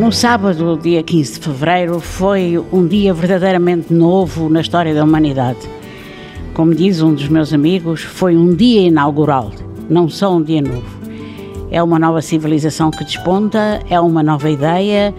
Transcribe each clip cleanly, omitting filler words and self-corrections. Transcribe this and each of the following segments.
No sábado, dia 15 de fevereiro, foi um dia verdadeiramente novo na história da humanidade. Como diz um dos meus amigos, foi um dia inaugural, não só um dia novo. É uma nova civilização que desponta, é uma nova ideia,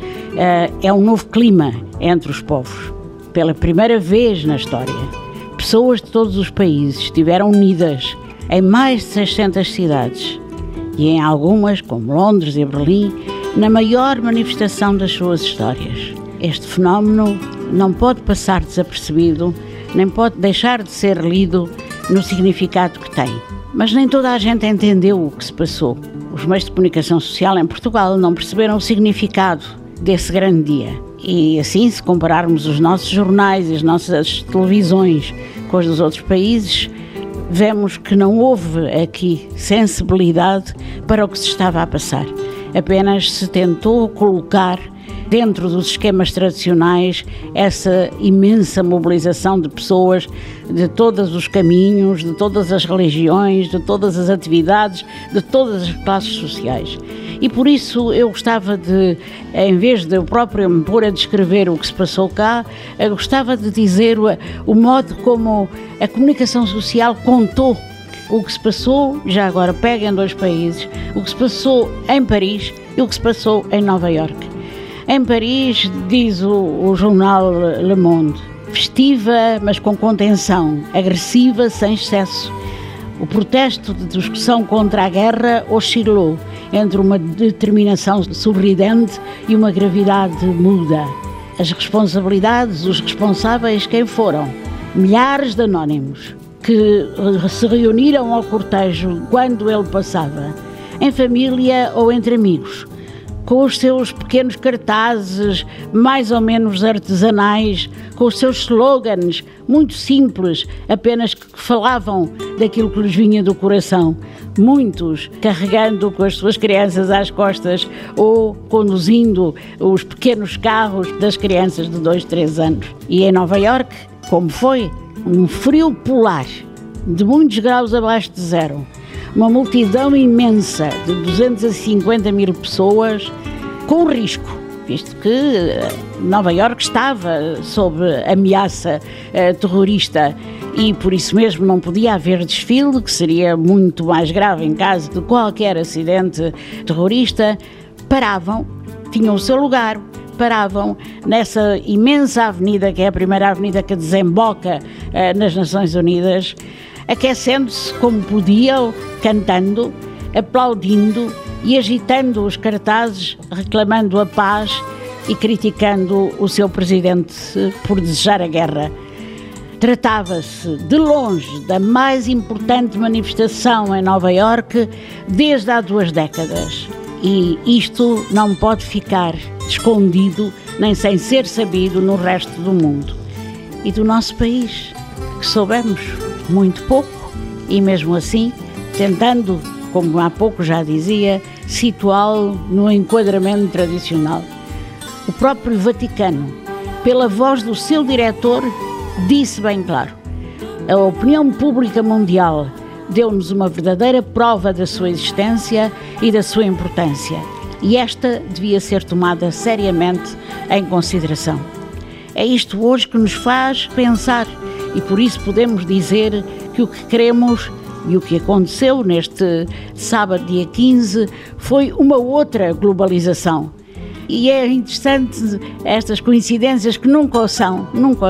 é um novo clima entre os povos. Pela primeira vez na história, pessoas de todos os países estiveram unidas em mais de 600 cidades e em algumas, como Londres e Berlim, na maior manifestação das suas histórias. Este fenómeno não pode passar desapercebido, nem pode deixar de ser lido no significado que tem. Mas nem toda a gente entendeu o que se passou. Os meios de comunicação social em Portugal não perceberam o significado desse grande dia. E assim, se compararmos os nossos jornais e as nossas televisões com os dos outros países, vemos que não houve aqui sensibilidade para o que se estava a passar. Apenas se tentou colocar dentro dos esquemas tradicionais essa imensa mobilização de pessoas de todos os caminhos, de todas as religiões, de todas as atividades, de todas as classes sociais. E por isso eu gostava de, em vez de eu próprio me pôr a descrever o que se passou cá, eu gostava de dizer o modo como a comunicação social contou o que se passou, já agora pega em dois países, o que se passou em Paris e o que se passou em Nova Iorque. Em Paris, diz o jornal Le Monde, festiva, mas com contenção, agressiva, sem excesso. O protesto de discussão contra a guerra oscilou entre uma determinação sorridente e uma gravidade muda. As responsabilidades, os responsáveis, quem foram? Milhares de anónimos que se reuniram ao cortejo quando ele passava, em família ou entre amigos, com os seus pequenos cartazes, mais ou menos artesanais, com os seus slogans muito simples, apenas que falavam daquilo que lhes vinha do coração. Muitos carregando com as suas crianças às costas ou conduzindo os pequenos carros das crianças de 2, 3 anos. E em Nova Iorque, como foi? Um frio polar, de muitos graus abaixo de zero. Uma multidão imensa de 250 mil pessoas, com risco, visto que Nova Iorque estava sob ameaça terrorista e por isso mesmo não podia haver desfile, que seria muito mais grave em caso de qualquer acidente terrorista. Paravam, tinham o seu lugar, paravam nessa imensa avenida, que é a primeira avenida que desemboca nas Nações Unidas, aquecendo-se como podiam, cantando, aplaudindo e agitando os cartazes, reclamando a paz e criticando o seu presidente por desejar a guerra. Tratava-se, de longe, da mais importante manifestação em Nova Iorque desde há 2 décadas. E isto não pode ficar escondido, nem sem ser sabido no resto do mundo. E do nosso país, que soubemos muito pouco, e mesmo assim, tentando, como há pouco já dizia, situá-lo no enquadramento tradicional. O próprio Vaticano, pela voz do seu diretor, disse bem claro: a opinião pública mundial deu-nos uma verdadeira prova da sua existência e da sua importância, e esta devia ser tomada seriamente em consideração. É isto hoje que nos faz pensar, e por isso podemos dizer que o que queremos e o que aconteceu neste sábado, dia 15, foi uma outra globalização. E é interessante estas coincidências que nunca o são.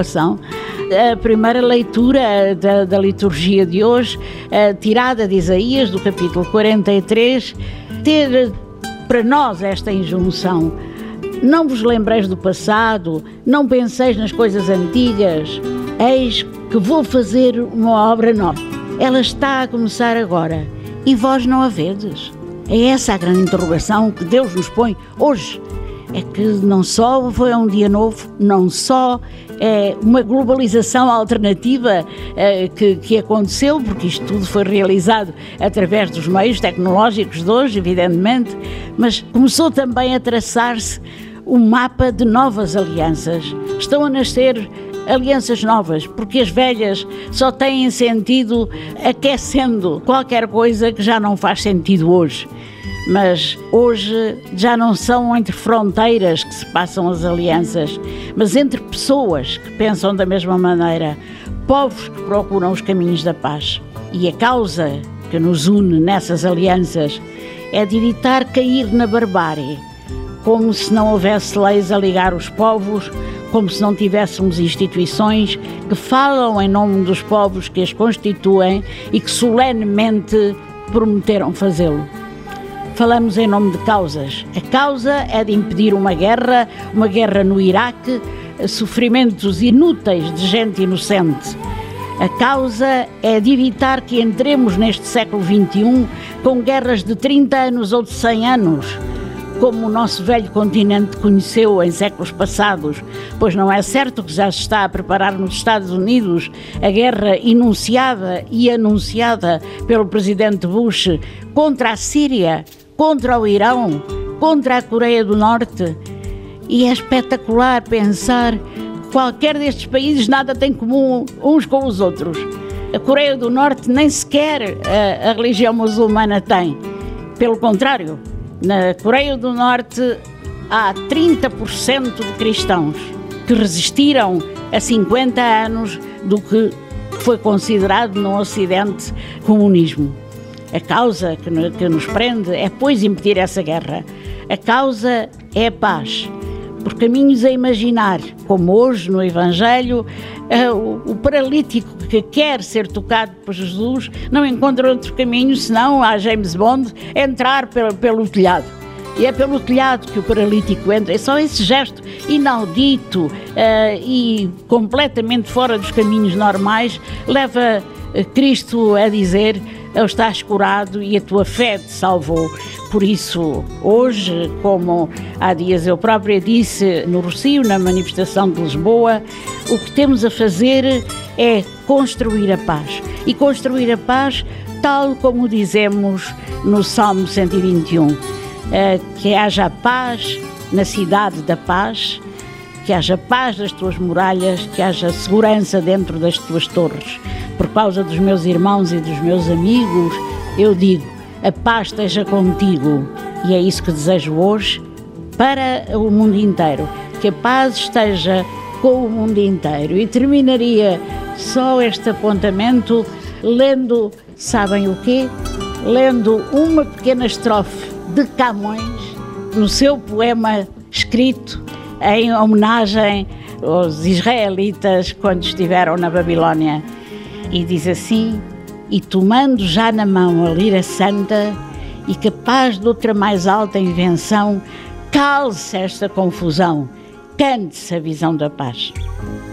A primeira leitura da liturgia de hoje, tirada de Isaías, do capítulo 43, ter para nós esta injunção: não vos lembreis do passado, não penseis nas coisas antigas, eis que vou fazer uma obra nova. Ela está a começar agora e vós não a vedes. É essa a grande interrogação que Deus nos põe hoje. É que não só foi um dia novo, não só é uma globalização alternativa que aconteceu, porque isto tudo foi realizado através dos meios tecnológicos de hoje, evidentemente, mas começou também a traçar-se um mapa de novas alianças. Estão a nascer alianças novas, porque as velhas só têm sentido aquecendo qualquer coisa que já não faz sentido hoje. Mas hoje já não são entre fronteiras que se passam as alianças, mas entre pessoas que pensam da mesma maneira, povos que procuram os caminhos da paz. E a causa que nos une nessas alianças é de evitar cair na barbárie, como se não houvesse leis a ligar os povos, como se não tivéssemos instituições que falam em nome dos povos que as constituem e que solenemente prometeram fazê-lo. Falamos em nome de causas. A causa é de impedir uma guerra no Iraque, sofrimentos inúteis de gente inocente. A causa é de evitar que entremos neste século XXI com guerras de 30 anos ou de 100 anos, como o nosso velho continente conheceu em séculos passados, pois não é certo que já se está a preparar nos Estados Unidos a guerra enunciada e anunciada pelo presidente Bush contra a Síria, contra o Irão, contra a Coreia do Norte. E é espetacular pensar que qualquer destes países nada tem comum uns com os outros. A Coreia do Norte nem sequer a religião muçulmana tem. Pelo contrário, na Coreia do Norte há 30% de cristãos que resistiram a 50 anos do que foi considerado no Ocidente comunismo. A causa que nos prende é, pois, impedir essa guerra. A causa é a paz. Por caminhos a imaginar, como hoje no Evangelho, o paralítico que quer ser tocado por Jesus não encontra outro caminho senão, a James Bond, entrar pelo telhado. E é pelo telhado que o paralítico entra. É só esse gesto inaudito e completamente fora dos caminhos normais leva Cristo a dizer: estás curado e a tua fé te salvou. Por isso, hoje, como há dias eu própria disse no Rocio, na manifestação de Lisboa, o que temos a fazer é construir a paz. E construir a paz tal como dizemos no Salmo 121. Que haja paz na cidade da paz, que haja paz nas tuas muralhas, que haja segurança dentro das tuas torres. Por causa dos meus irmãos e dos meus amigos, eu digo: a paz esteja contigo. E é isso que desejo hoje para o mundo inteiro, que a paz esteja com o mundo inteiro. E terminaria só este apontamento lendo, sabem o quê? Lendo uma pequena estrofe de Camões, no seu poema escrito em homenagem aos israelitas quando estiveram na Babilónia. E diz assim: e tomando já na mão a lira santa, e capaz de outra mais alta invenção, cale-se esta confusão, cante-se a visão da paz.